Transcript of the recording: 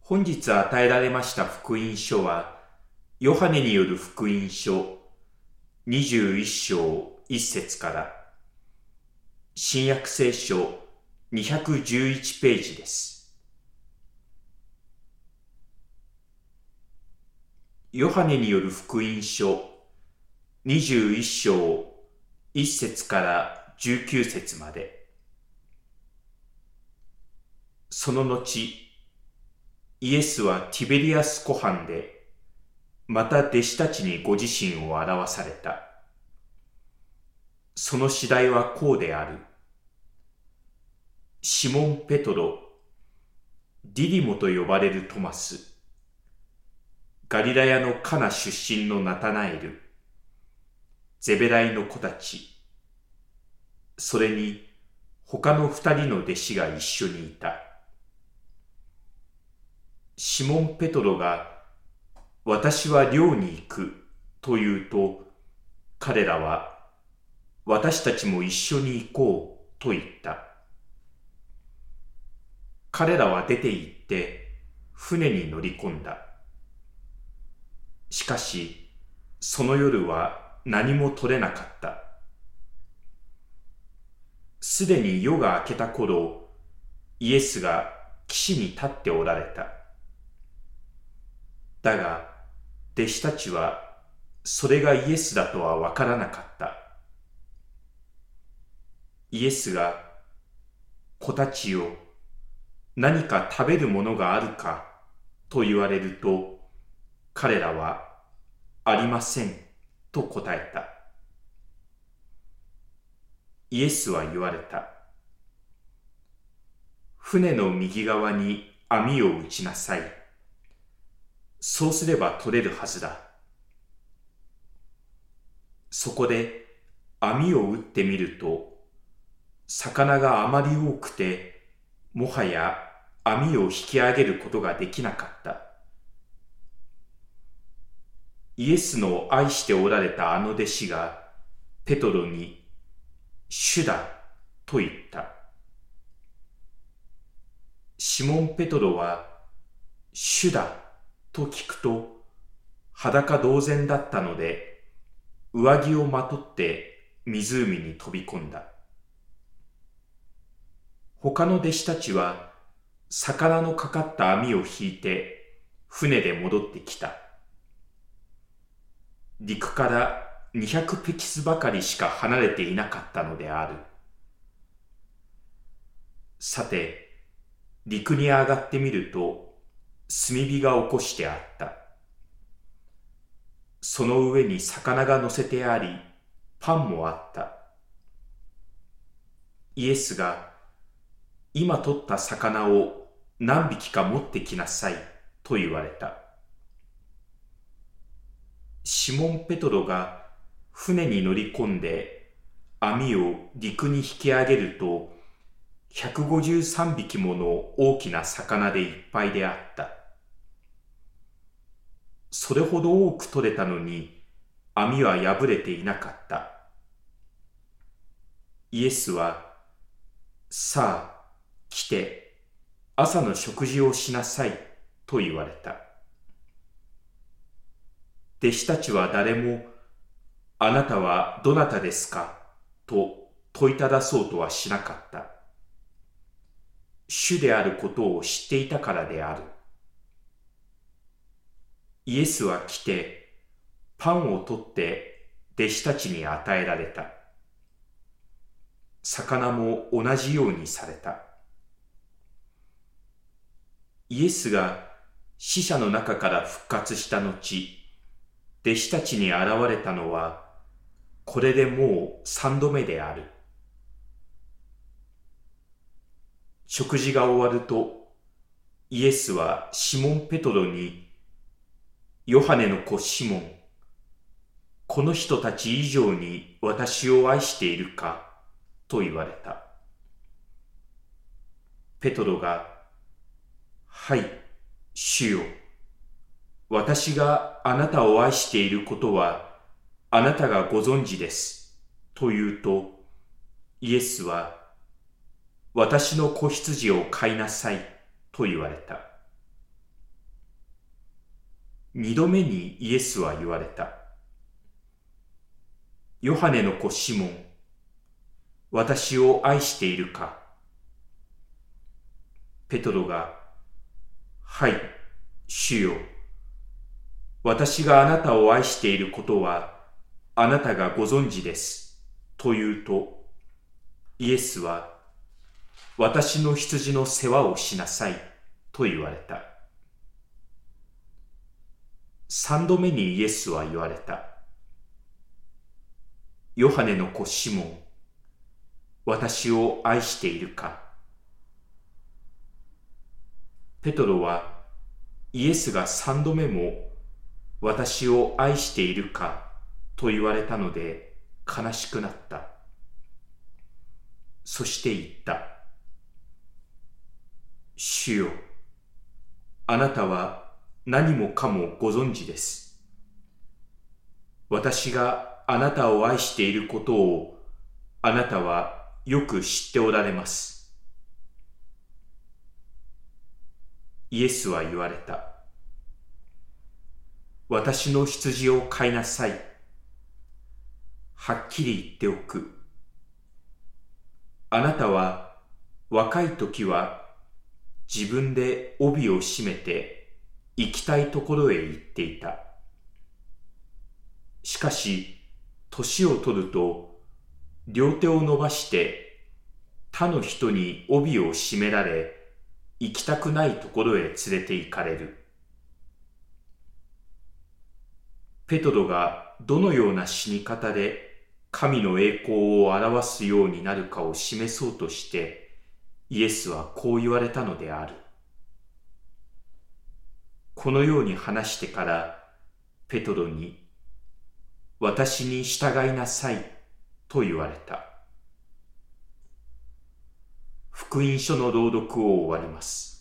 本日与えられました福音書は、ヨハネによる福音書21章1節から、新約聖書211ページです。ヨハネによる福音書21章1節から19節まで。その後、イエスはティベリアス湖畔で、また弟子たちにご自身を表された。その次第はこうである。シモン・ペトロ、ディディモと呼ばれるトマス、ガリラヤのカナ出身のナタナエル、ゼベダイの子たち、それに他の2人の弟子が一緒にいた。シモン・ペトロが、私は漁に行くと言うと、彼らは、私たちも一緒に行こうと言った。彼らは出て行って船に乗り込んだ。しかし、その夜は何も取れなかった。すでに夜が明けた頃、イエスが岸に立っておられた。だが、弟子たちはそれがイエスだとはわからなかった。イエスが、子たちよ、何か食べるものがあるかと言われると、彼らは、ありませんと答えた。イエスは言われた。船の右側に網を打ちなさい。そうすれば取れるはずだ。そこで網を打ってみると、魚があまり多くて、もはや網を引き上げることができなかった。イエスの愛しておられたあの弟子が、ペトロに、主だと言った。シモン・ペトロは、主だと聞くと、裸同然だったので、上着をまとって湖に飛び込んだ。他の弟子たちは、魚のかかった網を引いて、船で戻ってきた。陸から200ペキスばかりしか離れていなかったのである。さて、陸に上がってみると、炭火が起こしてあった。その上に魚が乗せてあり、パンもあった。イエスが、今取った魚を何匹か持ってきなさいと言われた。シモン・ペトロが船に乗り込んで網を陸に引き上げると、153匹もの大きな魚でいっぱいであった。それほど多く取れたのに、網は破れていなかった。イエスは、さあ、来て、朝の食事をしなさいと言われた。弟子たちは誰も、あなたはどなたですかと問いただそうとはしなかった。主であることを知っていたからである。イエスは来て、パンを取って弟子たちに与えられた。魚も同じようにされた。イエスが死者の中から復活した後、弟子たちに現れたのは、これでもう3度目である。食事が終わると、イエスはシモン・ペトロに、ヨハネの子シモン、この人たち以上に私を愛しているかと言われた。ペトロが、はい、主よ。私があなたを愛していることはあなたがご存知です。と言うと、イエスは、私の子羊を飼いなさいと言われた。 二度目にイエスは言われた。ヨハネの子シモン、私を愛しているか？ペトロが、はい、主よ。私があなたを愛していることはあなたがご存知です。と言うと、イエスは、私の羊の世話をしなさいと言われた。三度目にイエスは言われた。ヨハネの子シモン、私を愛しているか？ペトロはイエスが三度目も私を愛しているかと言われたので悲しくなった。そして言った。主よ、あなたは何もかもご存知です。私があなたを愛していることをあなたはよく知っておられます。イエスは言われた。私の羊を飼いなさい。はっきり言っておく。あなたは若い時は自分で帯を締めて行きたいところへ行っていた。しかし、年を取ると両手を伸ばして他の人に帯を締められ、行きたくないところへ連れて行かれる。ペトロがどのような死に方で神の栄光を表すようになるかを示そうとして、イエスはこう言われたのである。このように話してから、ペトロに、私に従いなさいと言われた。福音書の朗読を終わります。